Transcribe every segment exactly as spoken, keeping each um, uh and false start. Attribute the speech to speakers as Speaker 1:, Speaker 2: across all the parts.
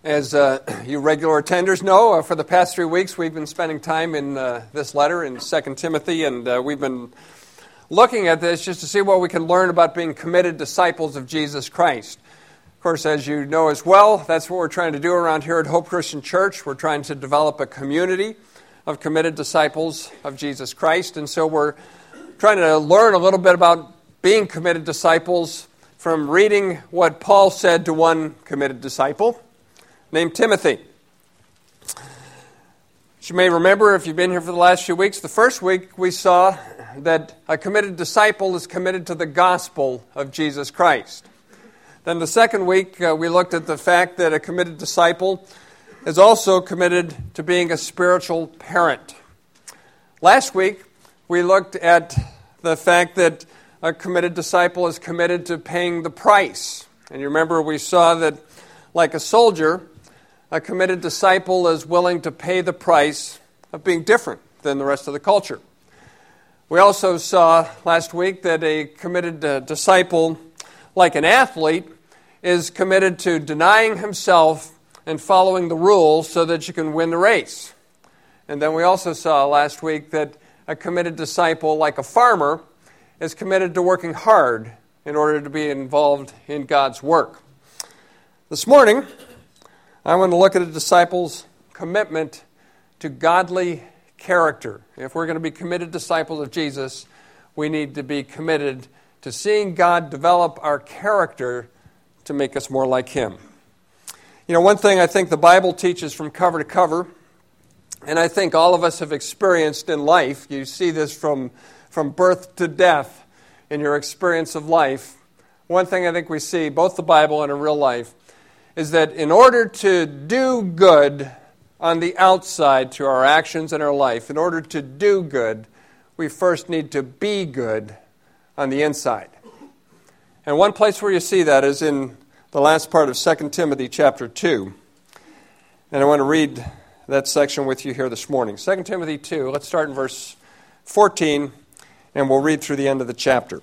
Speaker 1: As uh, you regular attenders know, uh, for the past three weeks we've been spending time in uh, this letter in Second Timothy, and uh, we've been looking at this just to see what we can learn about being committed disciples of Jesus Christ. Of course, as you know as well, that's what we're trying to do around here at Hope Christian Church. We're trying to develop a community of committed disciples of Jesus Christ, and so we're trying to learn a little bit about being committed disciples from reading what Paul said to one committed disciple named Timothy. As you may remember, if you've been here for the last few weeks, the first week we saw that a committed disciple is committed to the gospel of Jesus Christ. Then the second week uh, we looked at the fact that a committed disciple is also committed to being a spiritual parent. Last week we looked at the fact that a committed disciple is committed to paying the price. And you remember we saw that like a soldier, a committed disciple is willing to pay the price of being different than the rest of the culture. We also saw last week that a committed uh, disciple, like an athlete, is committed to denying himself and following the rules so that you can win the race. And then we also saw last week that a committed disciple, like a farmer, is committed to working hard in order to be involved in God's work. This morning, I want to look at a disciple's commitment to godly character. If we're going to be committed disciples of Jesus, we need to be committed to seeing God develop our character to make us more like Him. You know, one thing I think the Bible teaches from cover to cover, and I think all of us have experienced in life, you see this from, from birth to death in your experience of life. One thing I think we see, both the Bible and in real life, is that in order to do good on the outside to our actions and our life, in order to do good, we first need to be good on the inside. And one place where you see that is in the last part of Second Timothy chapter two. And I want to read that section with you here this morning. Second Timothy two, let's start in verse fourteen, and we'll read through the end of the chapter.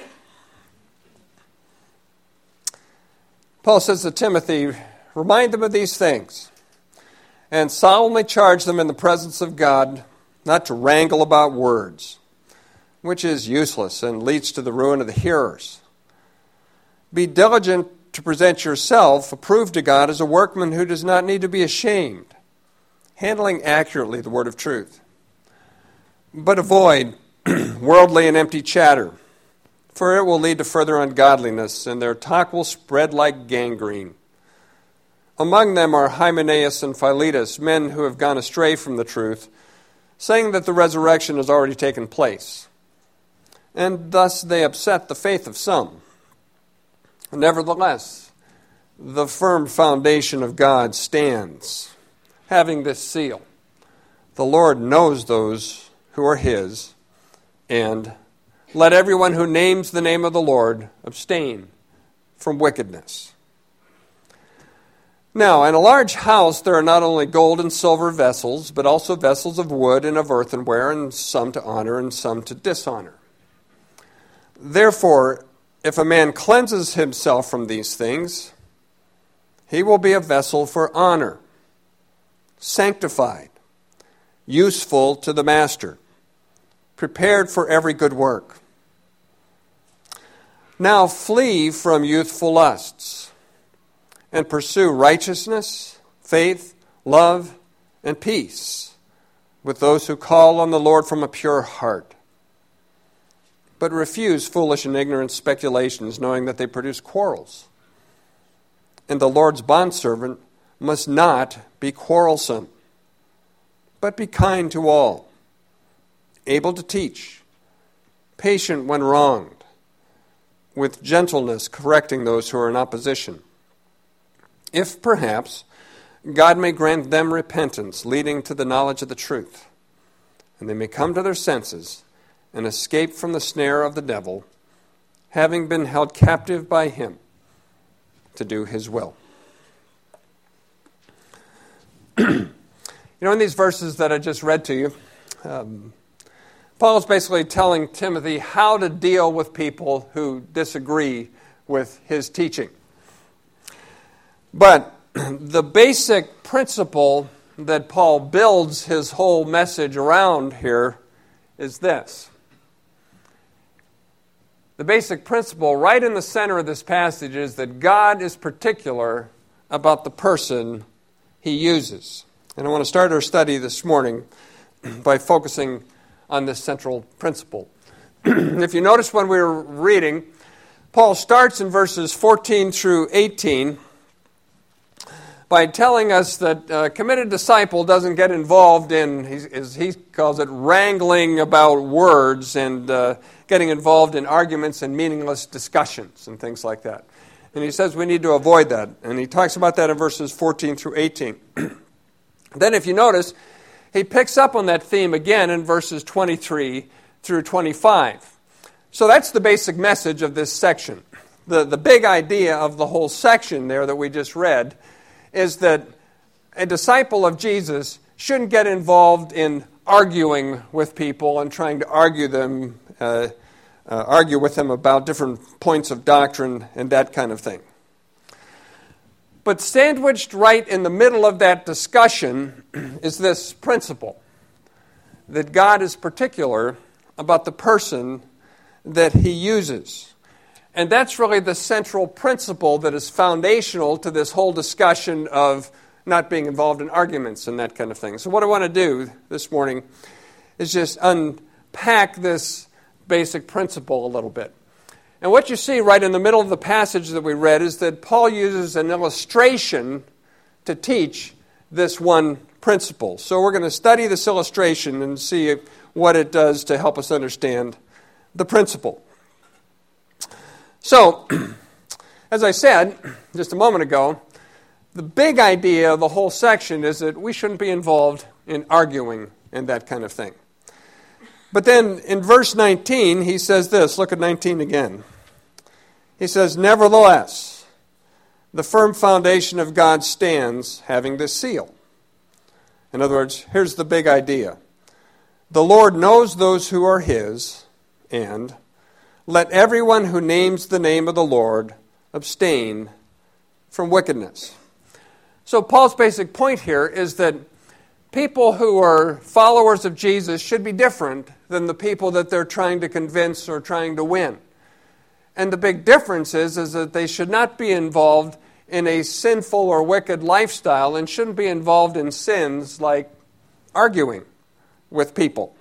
Speaker 1: Paul says to Timothy, remind them of these things, and solemnly charge them in the presence of God not to wrangle about words, which is useless and leads to the ruin of the hearers. Be diligent to present yourself approved to God as a workman who does not need to be ashamed, handling accurately the word of truth. But avoid worldly and empty chatter, for it will lead to further ungodliness, and their talk will spread like gangrene. Among them are Hymenaeus and Philetus, men who have gone astray from the truth, saying that the resurrection has already taken place. And thus they upset the faith of some. Nevertheless, the firm foundation of God stands, having this seal: the Lord knows those who are His, and let everyone who names the name of the Lord abstain from wickedness. Now, in a large house there are not only gold and silver vessels, but also vessels of wood and of earthenware, and some to honor and some to dishonor. Therefore, if a man cleanses himself from these things, he will be a vessel for honor, sanctified, useful to the master, prepared for every good work. Now flee from youthful lusts, and pursue righteousness, faith, love, and peace with those who call on the Lord from a pure heart. But refuse foolish and ignorant speculations, knowing that they produce quarrels. And the Lord's bondservant must not be quarrelsome, but be kind to all, able to teach, patient when wronged, with gentleness correcting those who are in opposition. If perhaps God may grant them repentance, leading to the knowledge of the truth, and they may come to their senses and escape from the snare of the devil, having been held captive by him to do his will. You know, in these verses that I just read to you, um, Paul is basically telling Timothy how to deal with people who disagree with his teaching. But the basic principle that Paul builds his whole message around here is this. The basic principle right in the center of this passage is that God is particular about the person he uses. And I want to start our study this morning by focusing on this central principle. If you notice when we were reading, Paul starts in verses fourteen through eighteen by telling us that a committed disciple doesn't get involved in, as he calls it, wrangling about words and uh, getting involved in arguments and meaningless discussions and things like that. And he says we need to avoid that. And he talks about that in verses fourteen through eighteen. Then if you notice, he picks up on that theme again in verses twenty-three through twenty-five. So that's the basic message of this section. The, the big idea of the whole section there that we just read is that a disciple of Jesus shouldn't get involved in arguing with people and trying to argue them, uh, uh, argue with them about different points of doctrine and that kind of thing. But sandwiched right in the middle of that discussion is this principle, that God is particular about the person that he uses. And that's really the central principle that is foundational to this whole discussion of not being involved in arguments and that kind of thing. So what I want to do this morning is just unpack this basic principle a little bit. And what you see right in the middle of the passage that we read is that Paul uses an illustration to teach this one principle. So we're going to study this illustration and see what it does to help us understand the principle. So, as I said just a moment ago, the big idea of the whole section is that we shouldn't be involved in arguing and that kind of thing. But then in verse nineteen, he says this. Look at nineteen again. He says, "Nevertheless, the firm foundation of God stands, having this seal." In other words, here's the big idea. The Lord knows those who are his, and let everyone who names the name of the Lord abstain from wickedness. So Paul's basic point here is that people who are followers of Jesus should be different than the people that they're trying to convince or trying to win. And the big difference is, is that they should not be involved in a sinful or wicked lifestyle and shouldn't be involved in sins like arguing with people.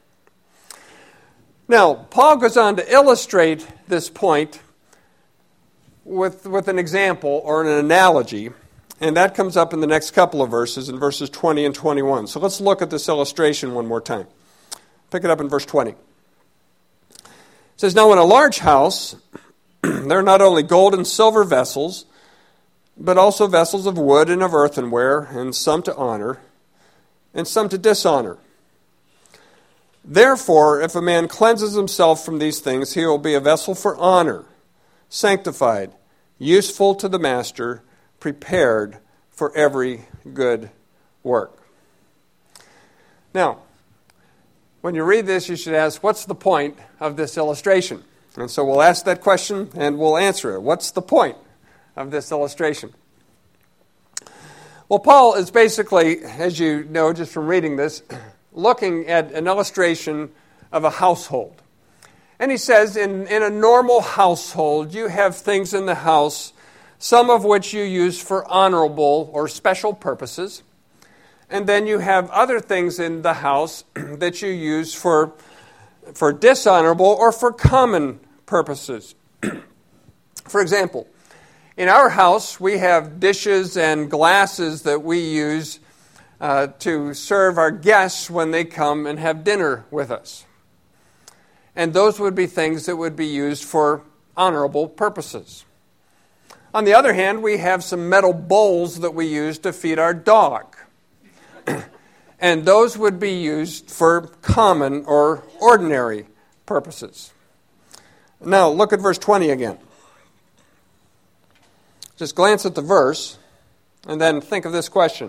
Speaker 1: Now, Paul goes on to illustrate this point with, with an example or an analogy, and that comes up in the next couple of verses, in verses twenty and twenty-one. So let's look at this illustration one more time. Pick it up in verse twenty. It says, "Now in a large house, there are not only gold and silver vessels, but also vessels of wood and of earthenware, and some to honor, and some to dishonor. Therefore, if a man cleanses himself from these things, he will be a vessel for honor, sanctified, useful to the master, prepared for every good work." Now, when you read this, you should ask, what's the point of this illustration? And so we'll ask that question and we'll answer it. What's the point of this illustration? Well, Paul is basically, as you know just from reading this, looking at an illustration of a household. And he says, in, in a normal household, you have things in the house, some of which you use for honorable or special purposes. And then you have other things in the house that you use for, for dishonorable or for common purposes. For example, in our house, we have dishes and glasses that we use Uh, to serve our guests when they come and have dinner with us. And those would be things that would be used for honorable purposes. On the other hand, we have some metal bowls that we use to feed our dog. And those would be used for common or ordinary purposes. Now, look at verse twenty again. Just glance at the verse and then think of this question.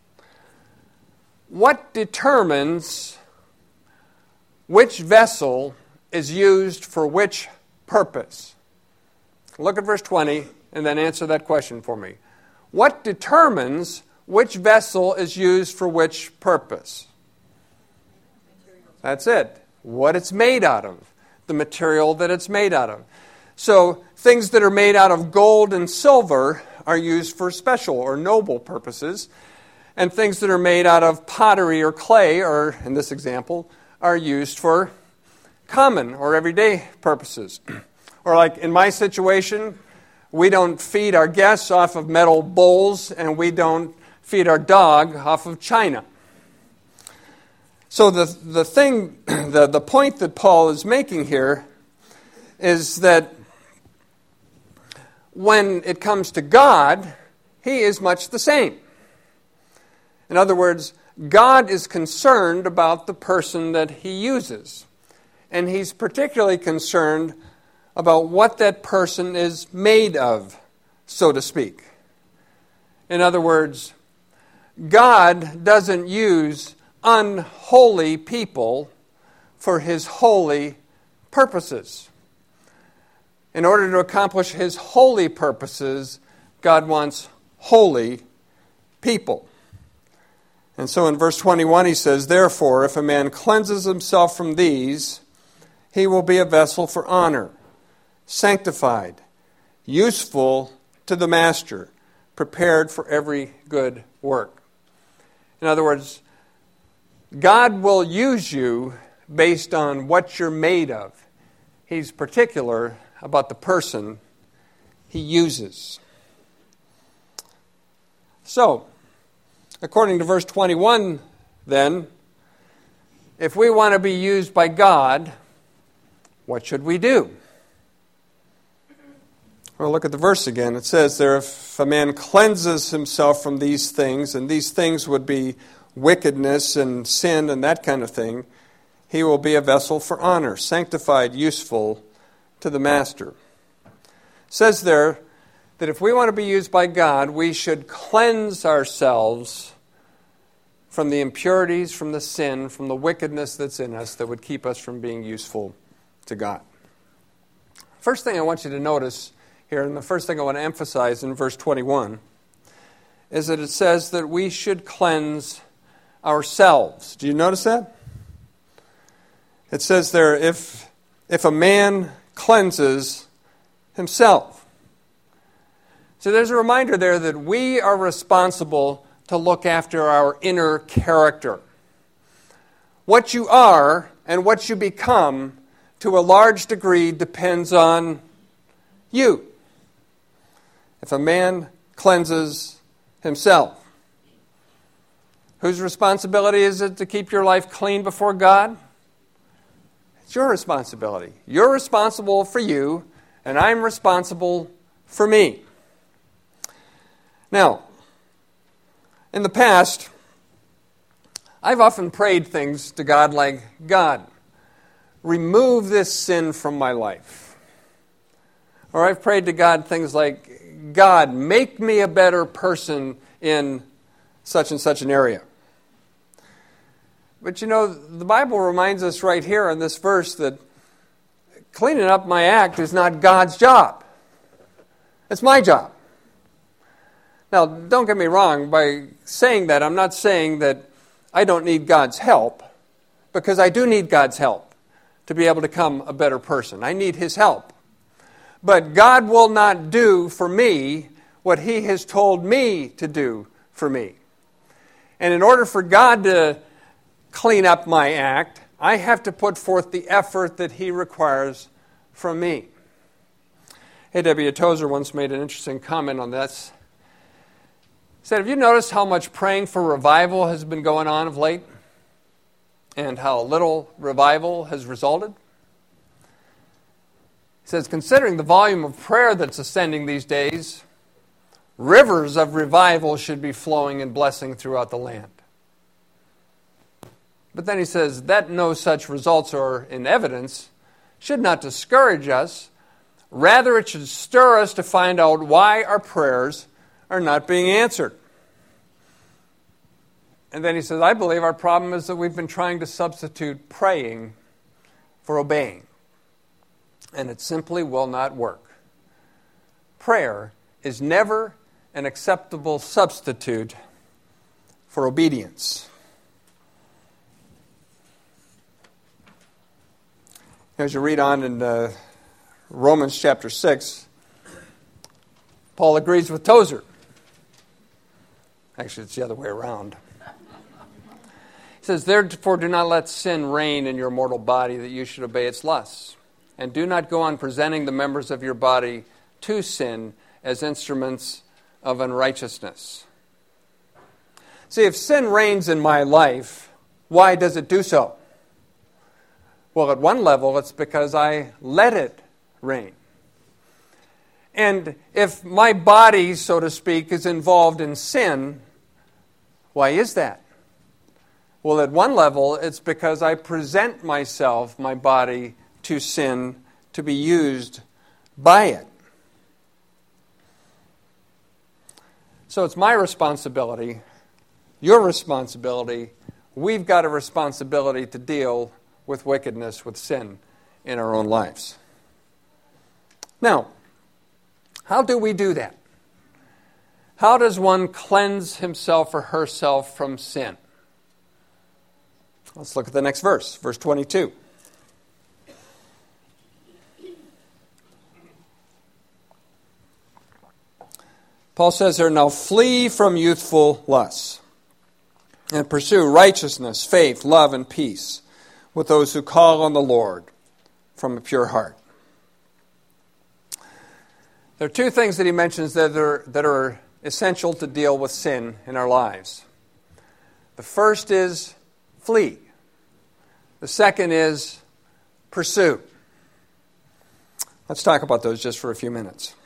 Speaker 1: What determines which vessel is used for which purpose? Look at verse twenty and then answer that question for me. What determines which vessel is used for which purpose? That's it. What it's made out of. The material that it's made out of. So things that are made out of gold and silver are used for special or noble purposes. And things that are made out of pottery or clay, or in this example, are used for common or everyday purposes. Or like in my situation, we don't feed our guests off of metal bowls, and we don't feed our dog off of china. So the the thing, the, the point that Paul is making here is that when it comes to God, He is much the same. In other words, God is concerned about the person that He uses. And He's particularly concerned about what that person is made of, so to speak. In other words, God doesn't use unholy people for His holy purposes. In order to accomplish His holy purposes, God wants holy people. And so in verse twenty-one he says, "Therefore, if a man cleanses himself from these, he will be a vessel for honor, sanctified, useful to the master, prepared for every good work." In other words, God will use you based on what you're made of. He's particular about the person He uses. So, according to verse twenty-one, then, if we want to be used by God, what should we do? Well, look at the verse again. It says there, if a man cleanses himself from these things, and these things would be wickedness and sin and that kind of thing, he will be a vessel for honor, sanctified, useful to the master. It says there that if we want to be used by God, we should cleanse ourselves from the impurities, from the sin, from the wickedness that's in us that would keep us from being useful to God. First thing I want you to notice here, and the first thing I want to emphasize in verse twenty-one, is that it says that we should cleanse ourselves. Do you notice that? It says there, if, if a man cleanses himself. So there's a reminder there that we are responsible to look after our inner character. What you are and what you become, to a large degree, depends on you. If a man cleanses himself, whose responsibility is it to keep your life clean before God? It's your responsibility. You're responsible for you, and I'm responsible for me. Now, in the past, I've often prayed things to God like, God, remove this sin from my life. Or I've prayed to God things like, God, make me a better person in such and such an area. But you know, the Bible reminds us right here in this verse that cleaning up my act is not God's job. It's my job. Now, don't get me wrong, by saying that, I'm not saying that I don't need God's help, because I do need God's help to be able to become a better person. I need His help. But God will not do for me what He has told me to do for me. And in order for God to clean up my act, I have to put forth the effort that He requires from me. A W Tozer once made an interesting comment on this. He said, have you noticed how much praying for revival has been going on of late? And how little revival has resulted? He says, considering the volume of prayer that's ascending these days, rivers of revival should be flowing and blessing throughout the land. But then he says, that no such results are in evidence should not discourage us. Rather, it should stir us to find out why our prayers are not being answered. And then he says, I believe our problem is that we've been trying to substitute praying for obeying. And it simply will not work. Prayer is never, an acceptable substitute for obedience. As you read on in uh, Romans chapter six, Paul agrees with Tozer. Actually, it's the other way around. He says, "Therefore do not let sin reign in your mortal body, that you should obey its lusts. And do not go on presenting the members of your body to sin as instruments of unrighteousness." See, if sin reigns in my life, why does it do so? Well, at one level, it's because I let it reign. And if my body, so to speak, is involved in sin, why is that? Well, at one level, it's because I present myself, my body, to sin to be used by it. So it's my responsibility, your responsibility. We've got a responsibility to deal with wickedness, with sin in our own lives. Now, how do we do that? How does one cleanse himself or herself from sin? Let's look at the next verse, verse twenty-two. Paul says here, "Now flee from youthful lusts, and pursue righteousness, faith, love, and peace with those who call on the Lord from a pure heart." There are two things that he mentions that are, that are essential to deal with sin in our lives. The first is flee. The second is pursue. Let's talk about those just for a few minutes.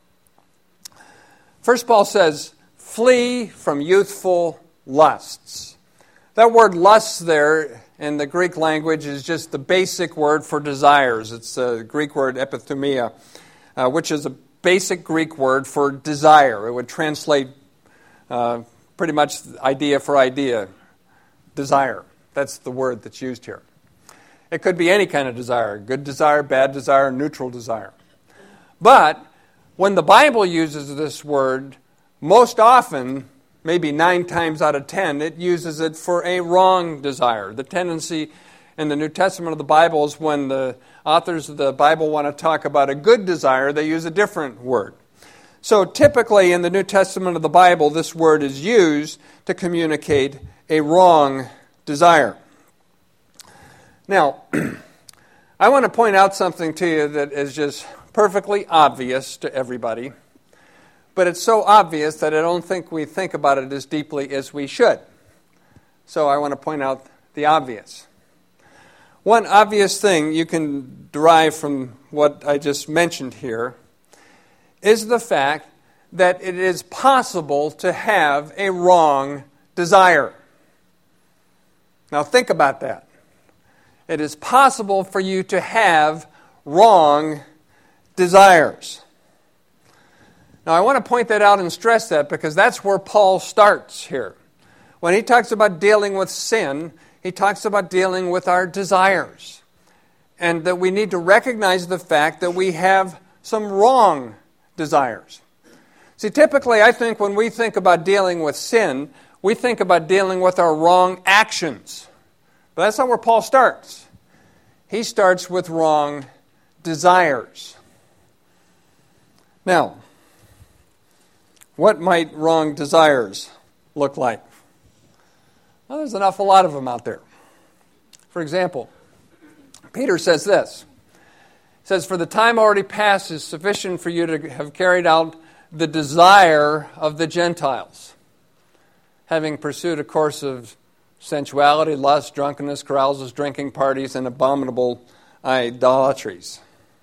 Speaker 1: First, Paul says, flee from youthful lusts. That word lusts there in the Greek language is just the basic word for desires. It's the Greek word epithumia, uh, which is a basic Greek word for desire. It would translate uh, pretty much idea for idea, desire. That's the word that's used here. It could be any kind of desire, good desire, bad desire, neutral desire. But when the Bible uses this word, most often, maybe nine times out of ten, it uses it for a wrong desire. The tendency in the New Testament of the Bible is when the authors of the Bible want to talk about a good desire, they use a different word. So typically in the New Testament of the Bible, this word is used to communicate a wrong desire. Now, I want to point out something to you that is just perfectly obvious to everybody, but it's so obvious that I don't think we think about it as deeply as we should. So I want to point out the obvious. One obvious thing you can derive from what I just mentioned here is the fact that it is possible to have a wrong desire. Now think about that. It is possible for you to have wrong desires. Now I want to point that out and stress that because that's where Paul starts here. When he talks about dealing with sin, he talks about dealing with our desires. And that we need to recognize the fact that we have some wrong desires. See, typically I think when we think about dealing with sin, we think about dealing with our wrong actions. But that's not where Paul starts. He starts with wrong desires. Now, what might wrong desires look like? Well, there's an awful lot of them out there. For example, Peter says this. He says, "For the time already past is sufficient for you to have carried out the desire of the Gentiles, having pursued a course of sensuality, lust, drunkenness, carousals, drinking parties, and abominable idolatries."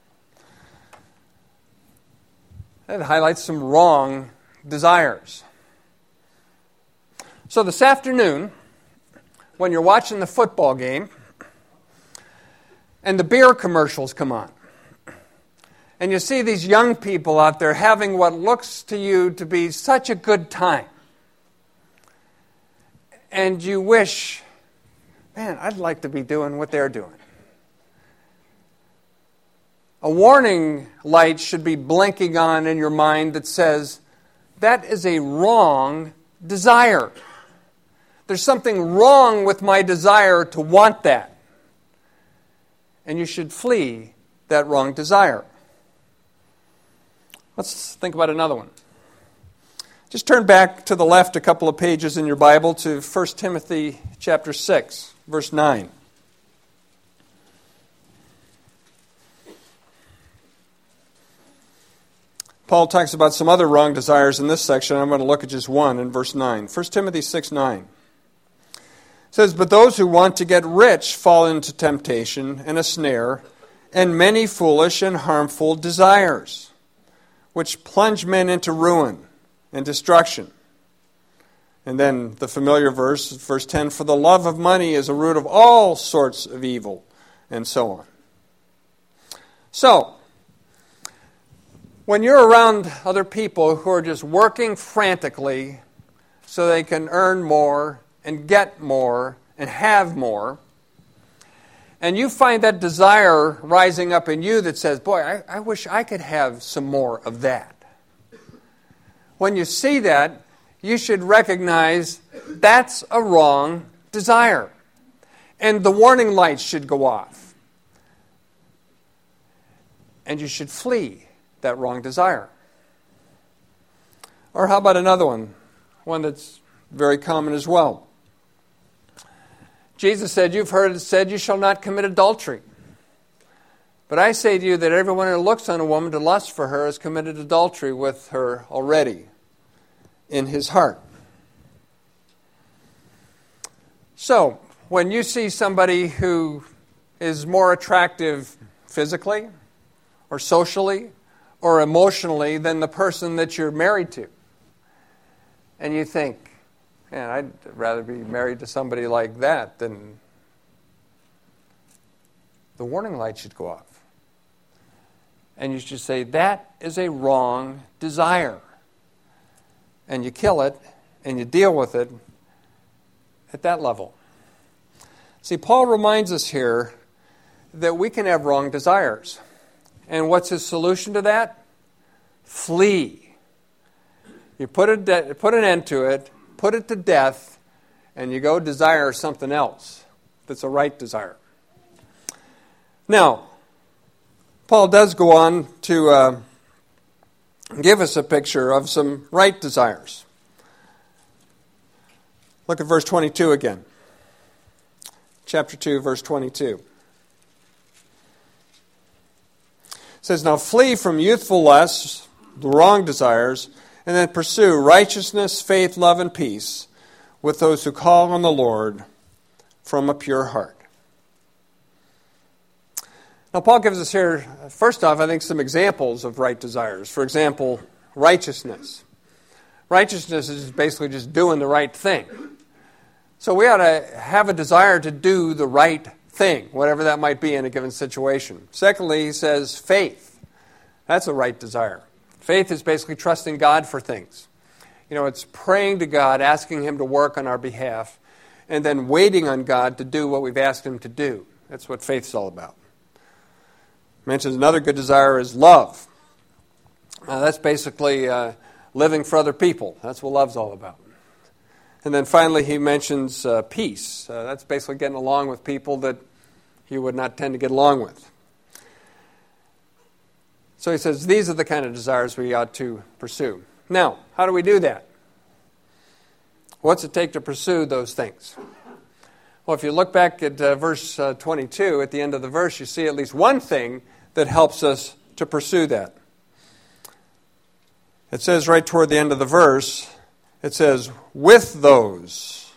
Speaker 1: That highlights some wrong desires. So this afternoon, when you're watching the football game, and the beer commercials come on, and you see these young people out there having what looks to you to be such a good time, and you wish, man, I'd like to be doing what they're doing. A warning light should be blinking on in your mind that says, that is a wrong desire. There's something wrong with my desire to want that. And you should flee that wrong desire. Let's think about another one. Just turn back to the left a couple of pages in your Bible to First Timothy chapter six, verse nine. Paul talks about some other wrong desires in this section. I'm going to look at just one in verse nine. First Timothy six nine. It says, "But those who want to get rich fall into temptation and a snare, and many foolish and harmful desires, which plunge men into ruin and destruction." And then the familiar verse, verse ten, "For the love of money is a root of all sorts of evil," and so on. So, when you're around other people who are just working frantically so they can earn more and get more and have more, and you find that desire rising up in you that says, boy, I, I wish I could have some more of that. When you see that, you should recognize that's a wrong desire. And the warning lights should go off. And you should flee that wrong desire. Or how about another one? One that's very common as well. Jesus said, "You've heard it said, you shall not commit adultery. But I say to you that everyone who looks on a woman to lust for her has committed adultery with her already in his heart." So, when you see somebody who is more attractive physically or socially or emotionally than the person that you're married to, and you think, man, I'd rather be married to somebody like that than... the warning light should go off. And you should say, that is a wrong desire. And you kill it, and you deal with it at that level. See, Paul reminds us here that we can have wrong desires. And what's his solution to that? Flee. You put, a de- put an end to it, put it to death, and you go desire something else that's a right desire. Now, Paul does go on to uh, give us a picture of some right desires. Look at verse twenty-two again. Chapter two, verse twenty-two. It says, "Now flee from youthful lusts, the wrong desires, and then pursue righteousness, faith, love, and peace with those who call on the Lord from a pure heart." Now, Paul gives us here, first off, I think, some examples of right desires. For example, righteousness. Righteousness is basically just doing the right thing. So we ought to have a desire to do the right thing, whatever that might be in a given situation. Secondly, he says faith. That's a right desire. Faith is basically trusting God for things. You know, it's praying to God, asking Him to work on our behalf, and then waiting on God to do what we've asked Him to do. That's what faith's all about. Mentions another good desire is love. Uh, that's basically uh, living for other people. That's what love's all about. And then finally he mentions uh, peace. Uh, that's basically getting along with people that you would not tend to get along with. So he says these are the kind of desires we ought to pursue. Now, how do we do that? What's it take to pursue those things? Well, if you look back at uh, verse uh, twenty-two, at the end of the verse, you see at least one thing that helps us to pursue that. It says right toward the end of the verse, it says, with those,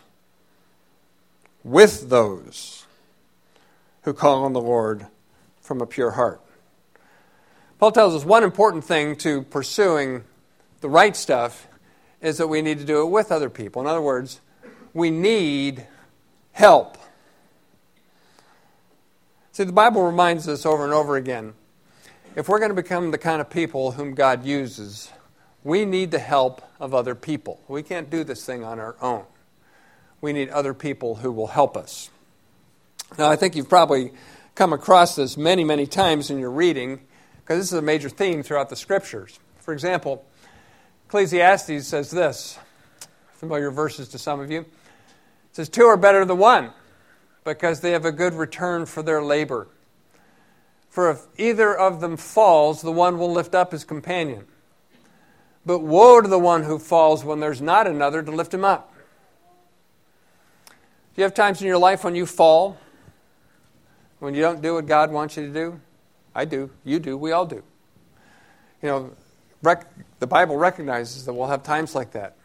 Speaker 1: with those who call on the Lord from a pure heart. Paul tells us one important thing to pursuing the right stuff is that we need to do it with other people. In other words, we need help. See, the Bible reminds us over and over again, if we're going to become the kind of people whom God uses, we need the help of other people. We can't do this thing on our own. We need other people who will help us. Now, I think you've probably come across this many, many times in your reading, because this is a major theme throughout the Scriptures. For example, Ecclesiastes says this, familiar verses to some of you. It says, two are better than one, because they have a good return for their labor. For if either of them falls, the one will lift up his companion. But woe to the one who falls when there's not another to lift him up. Do you have times in your life when you fall? When you don't do what God wants you to do? I do. You do. We all do. You know, rec- the Bible recognizes that we'll have times like that.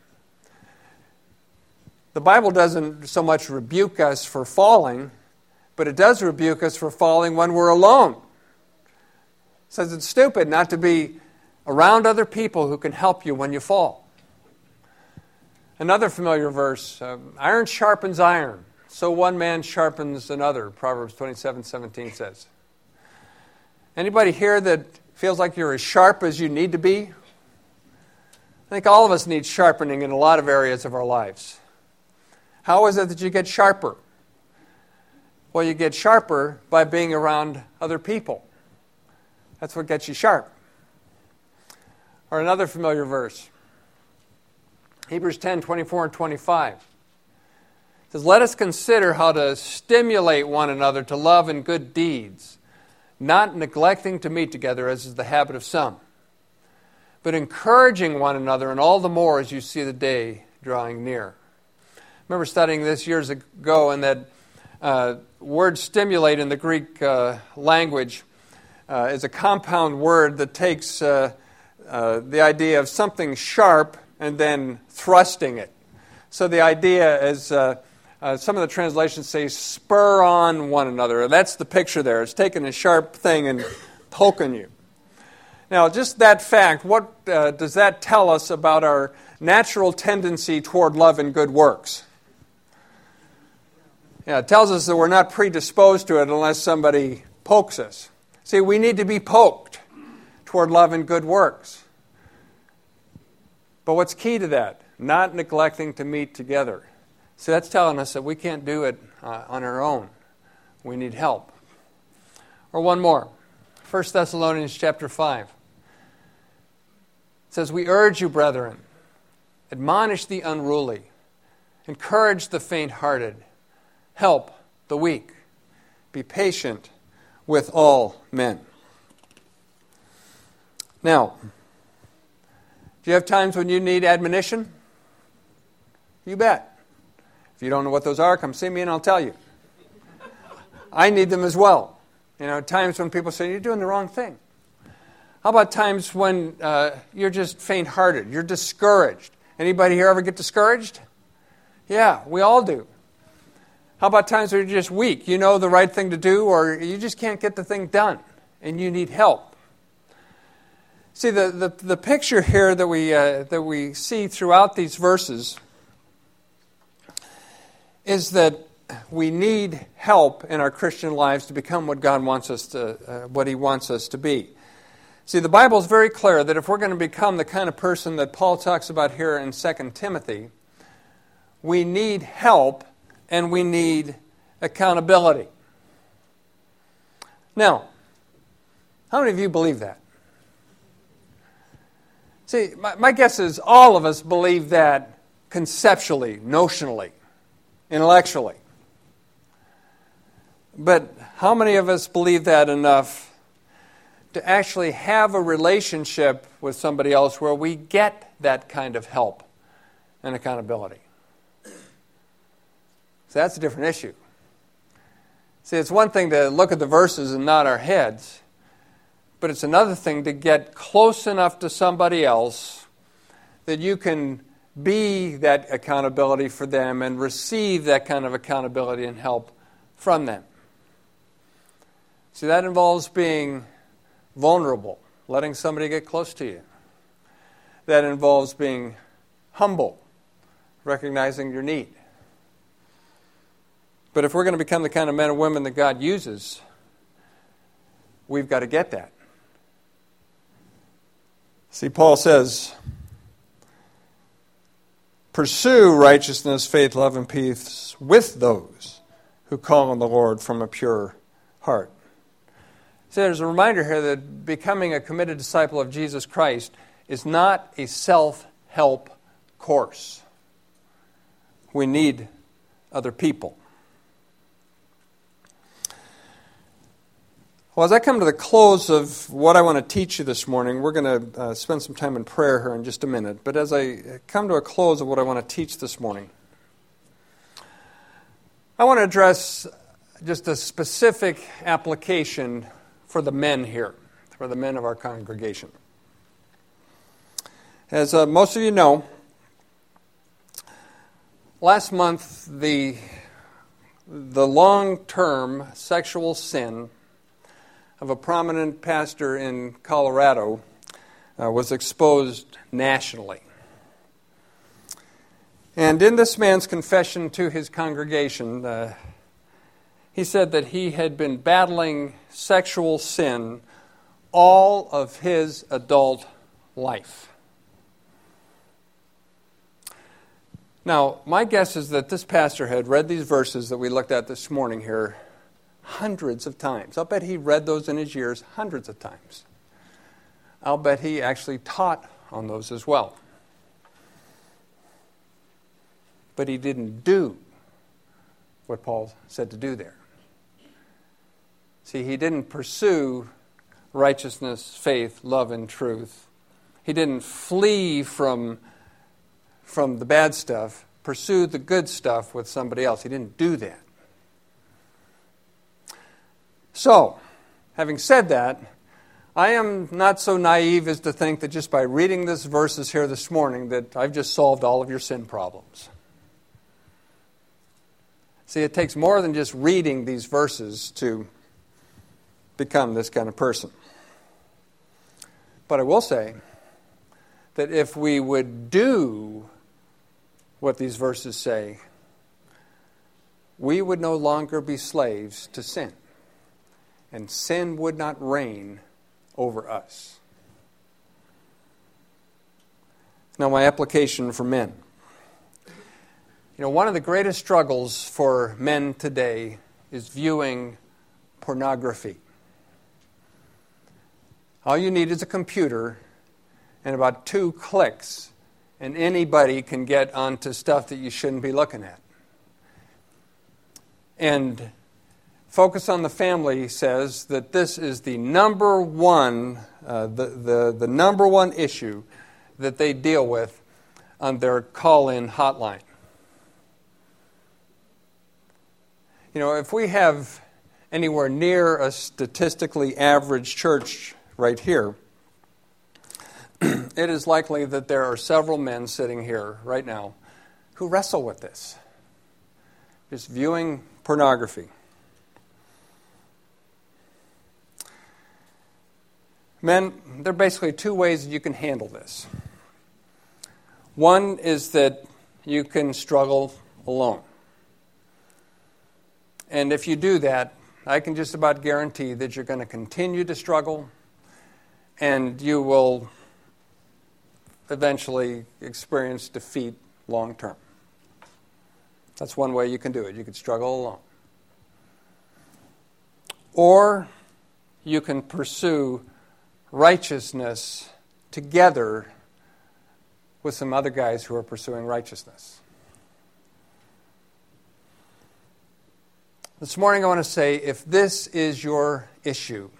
Speaker 1: The Bible doesn't so much rebuke us for falling, but it does rebuke us for falling when we're alone. It says it's stupid not to be around other people who can help you when you fall. Another familiar verse, uh, iron sharpens iron, so one man sharpens another, Proverbs twenty-seven seventeen says. Anybody here that feels like you're as sharp as you need to be? I think all of us need sharpening in a lot of areas of our lives. How is it that you get sharper? Well, you get sharper by being around other people. That's what gets you sharp. Or another familiar verse, Hebrews ten twenty-four and twenty-five. It says, let us consider how to stimulate one another to love and good deeds, not neglecting to meet together as is the habit of some, but encouraging one another, and all the more as you see the day drawing near. I remember studying this years ago, and that uh, word stimulate in the Greek uh, language uh, is a compound word that takes uh, uh, the idea of something sharp and then thrusting it. So the idea is, uh, uh, some of the translations say, spur on one another. That's the picture there. It's taking a sharp thing and poking you. Now, just that fact, what uh, does that tell us about our natural tendency toward love and good works? Yeah, it tells us that we're not predisposed to it unless somebody pokes us. See, we need to be poked toward love and good works. But what's key to that? Not neglecting to meet together. So that's telling us that we can't do it uh, on our own. We need help. Or one more. First Thessalonians chapter five. It says, we urge you, brethren, admonish the unruly, encourage the faint-hearted, help the weak, be patient with all men. Now, do you have times when you need admonition? You bet. If you don't know what those are, come see me and I'll tell you. I need them as well. You know, times when people say, you're doing the wrong thing. How about times when uh, you're just faint-hearted, you're discouraged? Anybody here ever get discouraged? Yeah, we all do. How about times where you're just weak? You know the right thing to do, or you just can't get the thing done, and you need help. See, the, the, the picture here that we, uh, that we see throughout these verses is that we need help in our Christian lives to become what God wants us to, uh, what He wants us to be. See, the Bible is very clear that if we're going to become the kind of person that Paul talks about here in Second Timothy, we need help and we need accountability. Now, how many of you believe that? See, my, my guess is all of us believe that conceptually, notionally, intellectually. But how many of us believe that enough to actually have a relationship with somebody else where we get that kind of help and accountability? So that's a different issue. See, it's one thing to look at the verses and nod our heads, but it's another thing to get close enough to somebody else that you can be that accountability for them and receive that kind of accountability and help from them. See, that involves being vulnerable, letting somebody get close to you. That involves being humble, recognizing your need. But if we're going to become the kind of men and women that God uses, we've got to get that. See, Paul says, pursue righteousness, faith, love, and peace with those who call on the Lord from a pure heart. So there's a reminder here that becoming a committed disciple of Jesus Christ is not a self self-help course. We need other people. Well, as I come to the close of what I want to teach you this morning, we're going to uh, spend some time in prayer here in just a minute. But as I come to a close of what I want to teach this morning, I want to address just a specific application for the men here, for the men of our congregation. As uh, most of you know, last month the, the long-term sexual sin of a prominent pastor in Colorado uh, was exposed nationally. And in this man's confession to his congregation, uh, he said that he had been battling sexual sin all of his adult life. Now, my guess is that this pastor had read these verses that we looked at this morning here hundreds of times. I'll bet he read those in his years hundreds of times. I'll bet he actually taught on those as well. But he didn't do what Paul said to do there. See, he didn't pursue righteousness, faith, love, and truth. He didn't flee from, from the bad stuff, pursue the good stuff with somebody else. He didn't do that. So, having said that, I am not so naive as to think that just by reading these verses here this morning that I've just solved all of your sin problems. See, it takes more than just reading these verses to become this kind of person. But I will say that if we would do what these verses say, we would no longer be slaves to sin. And sin would not reign over us. Now, my application for men. You know, one of the greatest struggles for men today is viewing pornography. All you need is a computer and about two clicks, and anybody can get onto stuff that you shouldn't be looking at. And Focus on the Family says that this is the number one, uh, the, the, the number one issue that they deal with on their call-in hotline. You know, if we have anywhere near a statistically average church right here, it is likely that there are several men sitting here right now who wrestle with this, just viewing pornography. Men, there are basically two ways that you can handle this. One is that you can struggle alone. And if you do that, I can just about guarantee that you're going to continue to struggle and you will eventually experience defeat long term. That's one way you can do it. You could struggle alone. Or you can pursue righteousness together with some other guys who are pursuing righteousness. This morning I want to say, if this is your issue,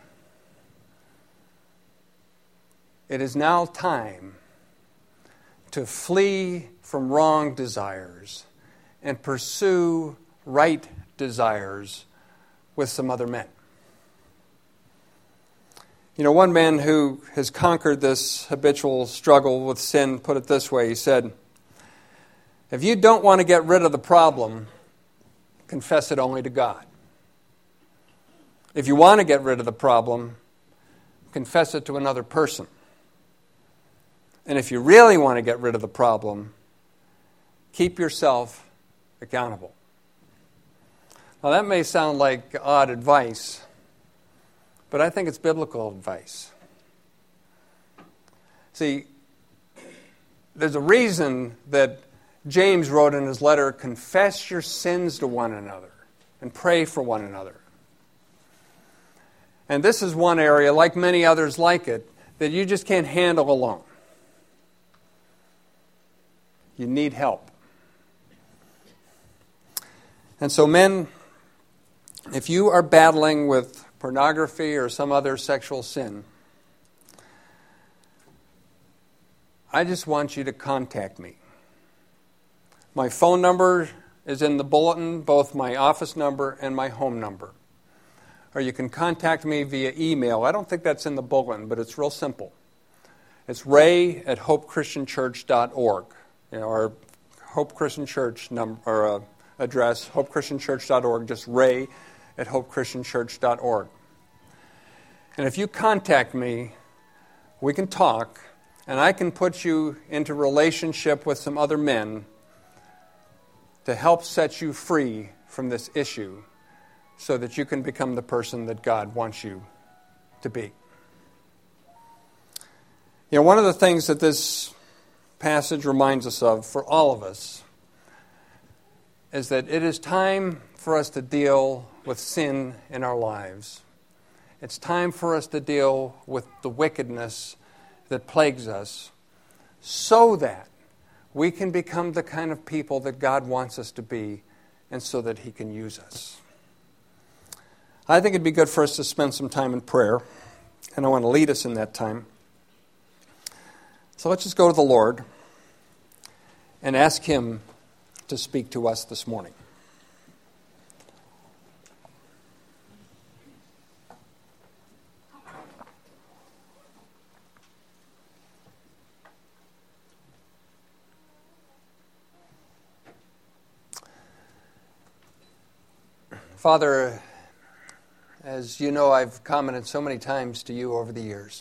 Speaker 1: it is now time to flee from wrong desires and pursue right desires with some other men. You know, one man who has conquered this habitual struggle with sin put it this way. He said, if you don't want to get rid of the problem, confess it only to God. If you want to get rid of the problem, confess it to another person. And if you really want to get rid of the problem, keep yourself accountable. Now, that may sound like odd advice, but I think it's biblical advice. See, there's a reason that James wrote in his letter, confess your sins to one another and pray for one another. And this is one area, like many others like it, that you just can't handle alone. You need help. And so men, if you are battling with pornography or some other sexual sin, I just want you to contact me. My phone number is in the bulletin, both my office number and my home number. Or you can contact me via email. I don't think that's in the bulletin, but it's real simple. It's ray at hope christian church dot org. You know, our Hope Christian Church number or uh, address, hope christian church dot org, just ray at hope christian church dot org. And if you contact me, we can talk, and I can put you into relationship with some other men to help set you free from this issue so that you can become the person that God wants you to be. You know, one of the things that this passage reminds us of for all of us is that it is time for us to deal with sin in our lives. It's time for us to deal with the wickedness that plagues us so that we can become the kind of people that God wants us to be and so that He can use us. I think it'd be good for us to spend some time in prayer, and I want to lead us in that time. So let's just go to the Lord and ask Him to speak to us this morning. Father, as you know, I've commented so many times to you over the years.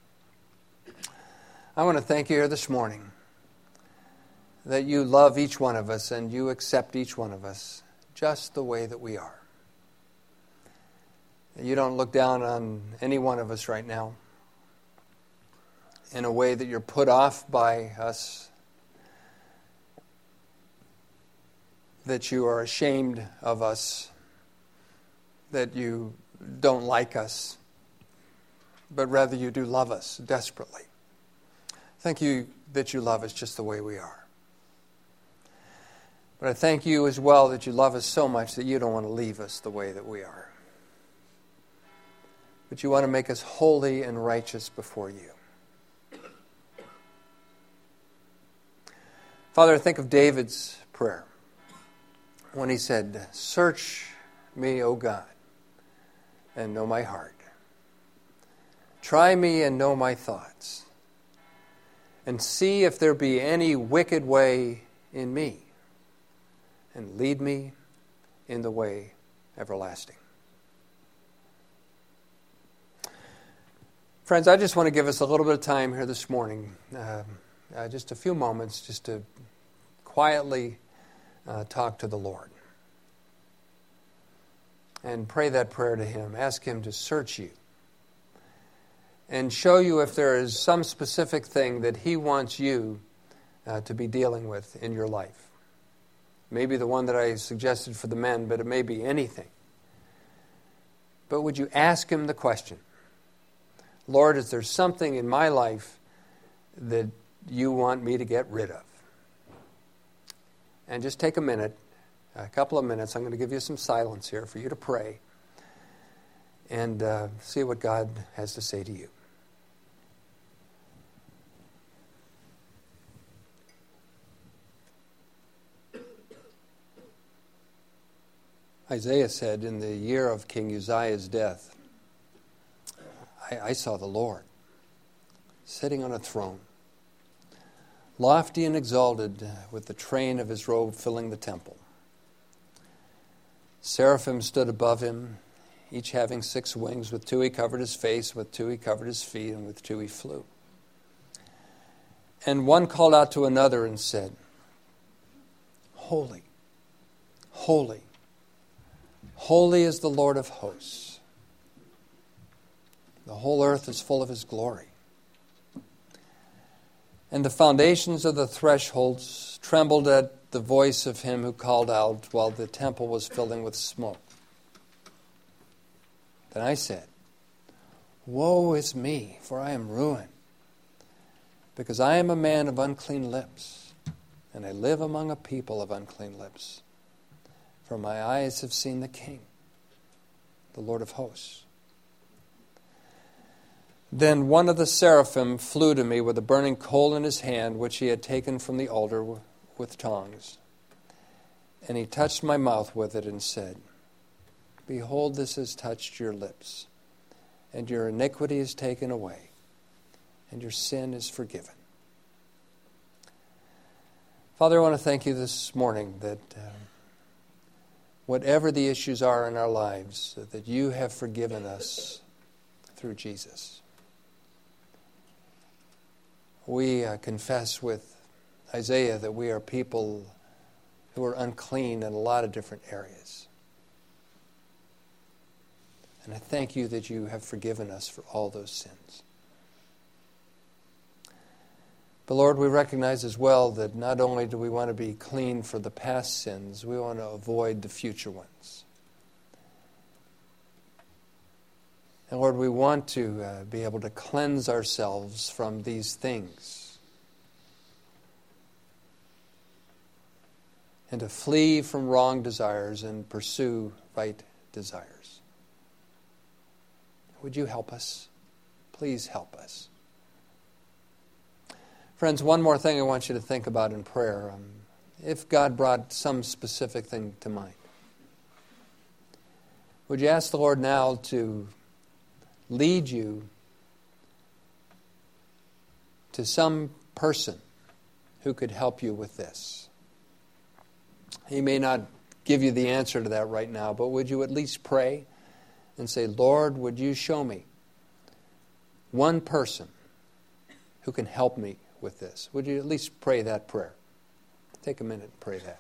Speaker 1: I want to thank you here this morning that you love each one of us and you accept each one of us just the way that we are. You don't look down on any one of us right now in a way that you're put off by us, that you are ashamed of us, that you don't like us, but rather you do love us desperately. Thank you that you love us just the way we are. But I thank you as well that you love us so much that you don't want to leave us the way that we are. But you want to make us holy and righteous before you. Father, I think of David's prayer when he said, "Search me, O God, and know my heart. Try me and know my thoughts, and see if there be any wicked way in me, and lead me in the way everlasting." Friends, I just want to give us a little bit of time here this morning, uh, uh, just a few moments, just to quietly uh, talk to the Lord. And pray that prayer to Him. Ask Him to search you and show you if there is some specific thing that He wants you uh, to be dealing with in your life. Maybe the one that I suggested for the men, but it may be anything. But would you ask Him the question, Lord, is there something in my life that you want me to get rid of? And just take a minute, a couple of minutes. I'm going to give you some silence here for you to pray and uh, see what God has to say to you. Isaiah said, in the year of King Uzziah's death, I, I saw the Lord sitting on a throne, lofty and exalted, with the train of his robe filling the temple. Seraphim stood above him, each having six wings. With two he covered his face, with two he covered his feet, and with two he flew. And one called out to another and said, Holy, holy, holy is the Lord of hosts. The whole earth is full of His glory. And the foundations of the thresholds trembled at the voice of him who called out while the temple was filling with smoke. Then I said, Woe is me, for I am ruined, because I am a man of unclean lips, and I live among a people of unclean lips. For my eyes have seen the King, the Lord of hosts. Then one of the seraphim flew to me with a burning coal in his hand, which he had taken from the altar with tongs. And he touched my mouth with it and said, Behold, this has touched your lips, and your iniquity is taken away, and your sin is forgiven. Father, I want to thank you this morning that uh, whatever the issues are in our lives, that you have forgiven us through Jesus. We uh, confess with Isaiah that we are people who are unclean in a lot of different areas. And I thank you that you have forgiven us for all those sins. But Lord, we recognize as well that not only do we want to be clean for the past sins, we want to avoid the future ones. And Lord, we want to uh, be able to cleanse ourselves from these things and to flee from wrong desires and pursue right desires. Would you help us? Please help us. Friends, one more thing I want you to think about in prayer. Um, if God brought some specific thing to mind, would you ask the Lord now to lead you to some person who could help you with this? He may not give you the answer to that right now, but would you at least pray and say, Lord, would you show me one person who can help me with this? Would you at least pray that prayer? Take a minute and pray that.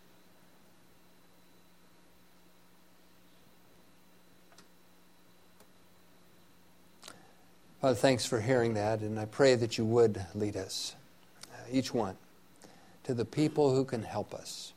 Speaker 1: Father, thanks for hearing that, and I pray that you would lead us, uh, each one, to the people who can help us.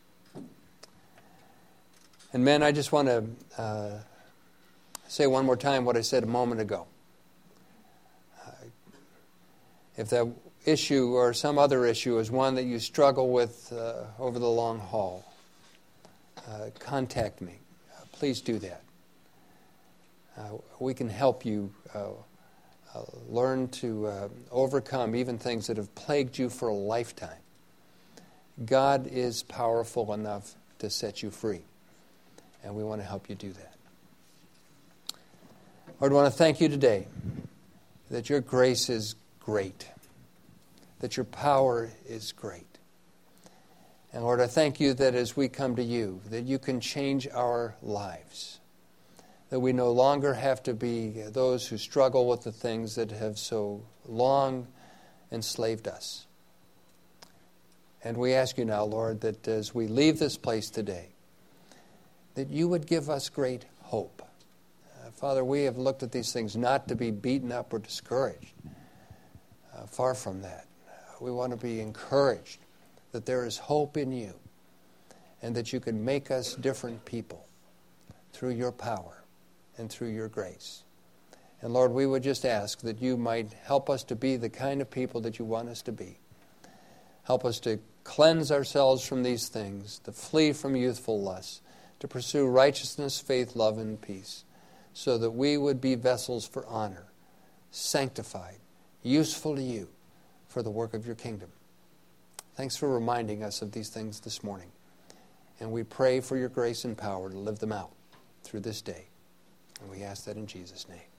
Speaker 1: And men, I just want to uh, say one more time what I said a moment ago. Uh, if that issue or some other issue is one that you struggle with uh, over the long haul, uh, contact me. Uh, please do that. Uh, we can help you uh, uh, learn to uh, overcome even things that have plagued you for a lifetime. God is powerful enough to set you free, and we want to help you do that. Lord, I want to thank you today that your grace is great, that your power is great. And Lord, I thank you that as we come to you, that you can change our lives, that we no longer have to be those who struggle with the things that have so long enslaved us. And we ask you now, Lord, that as we leave this place today, that you would give us great hope. Uh, Father, we have looked at these things not to be beaten up or discouraged. Uh, far from that. We want to be encouraged that there is hope in you and that you can make us different people through your power and through your grace. And Lord, we would just ask that you might help us to be the kind of people that you want us to be. Help us to cleanse ourselves from these things, to flee from youthful lusts, to pursue righteousness, faith, love, and peace, so that we would be vessels for honor, sanctified, useful to you for the work of your kingdom. Thanks for reminding us of these things this morning. And we pray for your grace and power to live them out through this day. And we ask that in Jesus' name.